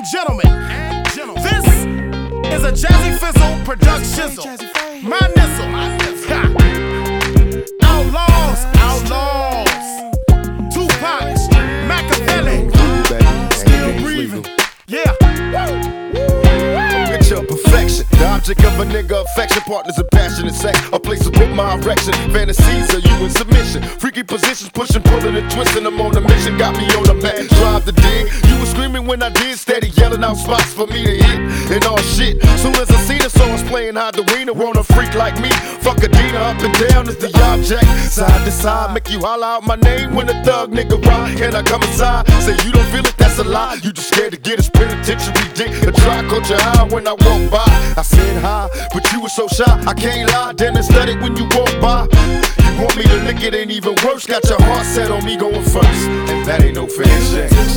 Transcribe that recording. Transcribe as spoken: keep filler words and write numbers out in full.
gentlemen, and gentlemen, this is a Jazzy Fizzle production. My nizzle, ha. Outlaws, outlaws. Tupac, Machiavelli, still breathing. Yeah. Picture perfection, the object of a nigga affection, partners in passion and sex, a place to put my erection. Fantasies are you in submission, freaky positions, pushing, pulling and twisting. I'm on a mission, got me on the mat, drive the dig. You was screaming when I did, steady yelling out spots for me to hit and all shit. Soon as I see the songs playing hide the wiener, want a freak like me. Fuck a Dina, up and down is the object. Side to side, make you holler out my name when a thug nigga ride. Can I come inside? Say you don't feel it, that's a lie. You just scared to get his penitentiary dick. A try caught your eye when I walk by. I said hi, but you were so shy, I can't lie. Damn it, studied when you walk by. You want me to lick it, ain't even worse. Got your heart set on me going first, and that ain't no fair shake.